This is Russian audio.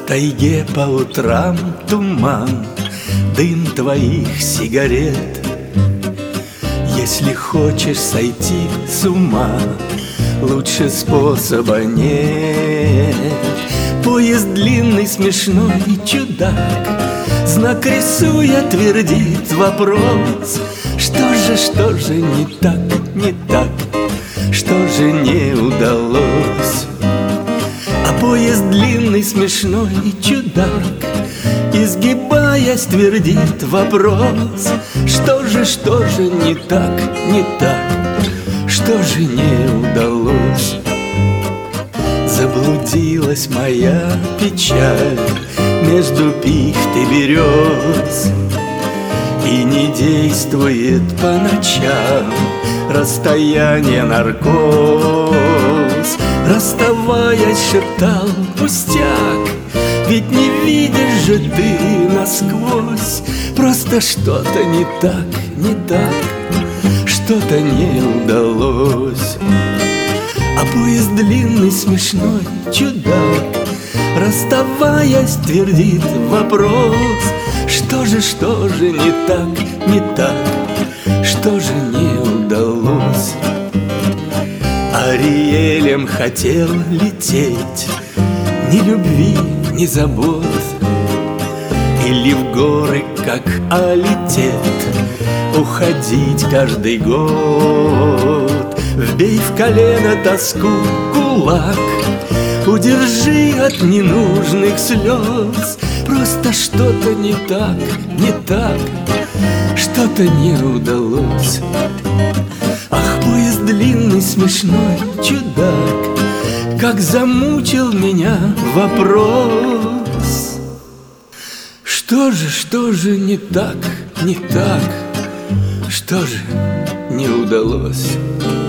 тайге по утрам туман, дым твоих сигарет. Если хочешь сойти с ума, лучше способа нет. Поезд длинный, смешной и чудак, знак рисуя твердит вопрос: что же не так, не так, что же не удалось? А поезд длинный, смешной и чудак, изгибаясь, твердит вопрос: что же не так, не так, что же не удалось? Заблудилась моя печаль между пихт и берез, и не действует по ночам расстояние наркоз. Расставаясь, шептал пустяк, ведь не видишь же ты насквозь. Просто что-то не так, не так, что-то не удалось. А поезд длинный, смешной чудак, расставаясь, твердит вопрос: что же не так, не так, что же не удалось? Ариэлем хотел лететь, ни любви, ни забот, или в горы, как алитет, уходить каждый год. Вбей в колено тоску кулак, удержи от ненужных слез. Просто что-то не так, не так, что-то не удалось. Ах, поезд длинный, смешной чудак, как замучил меня вопрос: что же не так, не так, что же не удалось?